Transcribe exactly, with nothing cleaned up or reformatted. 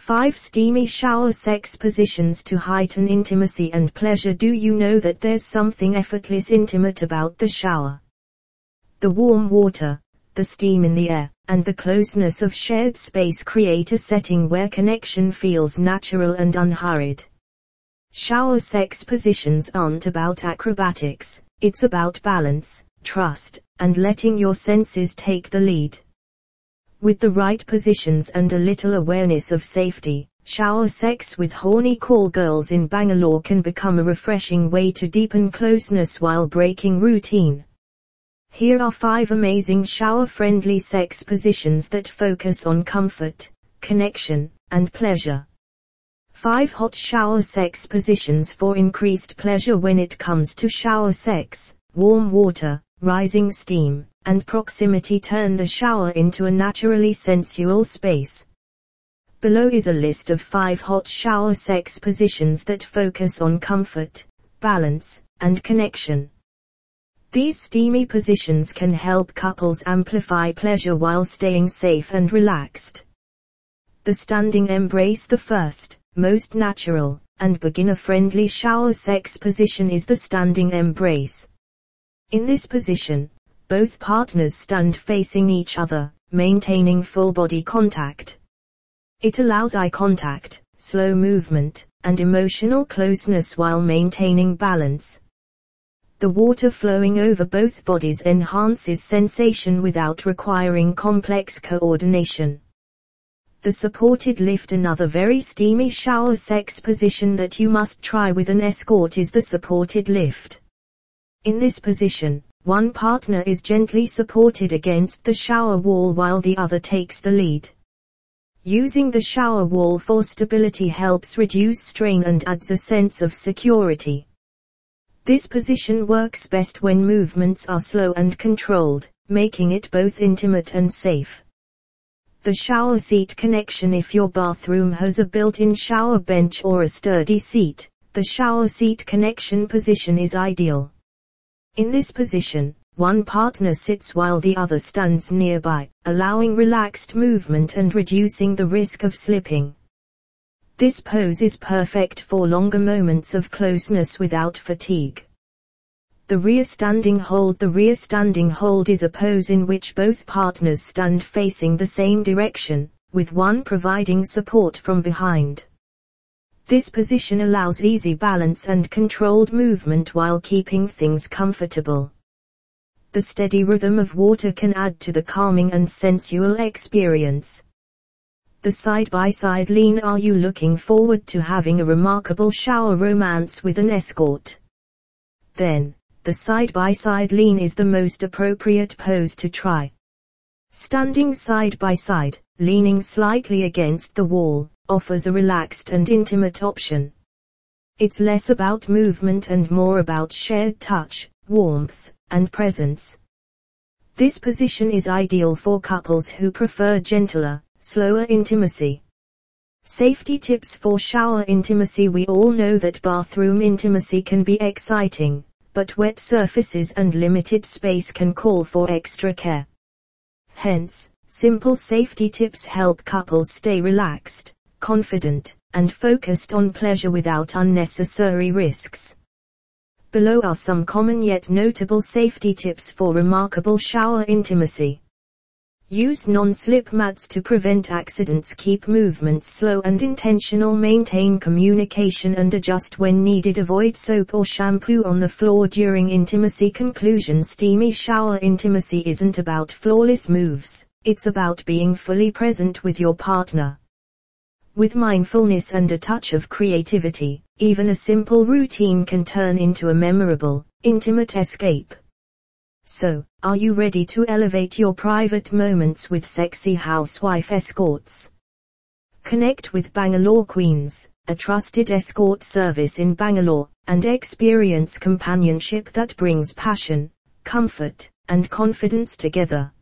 five Steamy Shower Sex Positions to Heighten Intimacy and Pleasure. Do you know that there's something effortless intimate about the shower? The warm water, the steam in the air, and the closeness of shared space create a setting where connection feels natural and unhurried. Shower sex positions aren't about acrobatics, it's about balance, trust, and letting your senses take the lead. With the right positions and a little awareness of safety, shower sex with horny call girls in Bangalore can become a refreshing way to deepen closeness while breaking routine. Here are five amazing shower-friendly sex positions that focus on comfort, connection, and pleasure. five Hot shower sex positions for increased pleasure. When it comes to shower sex, warm water, rising steam, and proximity turn the shower into a naturally sensual space. Below is a list of five hot shower sex positions that focus on comfort, balance, and connection. These steamy positions can help couples amplify pleasure while staying safe and relaxed. The standing embrace. The first, most natural, and beginner-friendly shower sex position is the standing embrace. In this position, both partners stand facing each other, maintaining full body contact. It allows eye contact, slow movement, and emotional closeness while maintaining balance. The water flowing over both bodies enhances sensation without requiring complex coordination. The supported lift. Another very steamy shower sex position that you must try with an escort is the supported lift. In this position, one partner is gently supported against the shower wall while the other takes the lead. Using the shower wall for stability helps reduce strain and adds a sense of security. This position works best when movements are slow and controlled, making it both intimate and safe. The shower seat connection. If your bathroom has a built-in shower bench or a sturdy seat, the shower seat connection position is ideal. In this position, one partner sits while the other stands nearby, allowing relaxed movement and reducing the risk of slipping. This pose is perfect for longer moments of closeness without fatigue. The rear standing hold. The rear standing hold is a pose in which both partners stand facing the same direction, with one providing support from behind. This position allows easy balance and controlled movement while keeping things comfortable. The steady rhythm of water can add to the calming and sensual experience. The side-by-side lean. Are you looking forward to having a remarkable shower romance with an escort? Then, the side-by-side lean is the most appropriate pose to try. Standing side by side, leaning slightly against the wall, offers a relaxed and intimate option. It's less about movement and more about shared touch, warmth, and presence. This position is ideal for couples who prefer gentler, slower intimacy. Safety tips for shower intimacy. We all know that bathroom intimacy can be exciting, but wet surfaces and limited space can call for extra care. Hence, simple safety tips help couples stay relaxed, confident, and focused on pleasure without unnecessary risks. Below are some common yet notable safety tips for remarkable shower intimacy. Use non-slip mats to prevent accidents. Keep movements slow and intentional. Maintain communication and adjust when needed. Avoid soap or shampoo on the floor during intimacy. Conclusion. Steamy shower intimacy isn't about flawless moves, it's about being fully present with your partner. With mindfulness and a touch of creativity, even a simple routine can turn into a memorable, intimate escape. So, are you ready to elevate your private moments with sexy housewife escorts? Connect with Bangalore Queens, a trusted escort service in Bangalore, and experience companionship that brings passion, comfort, and confidence together.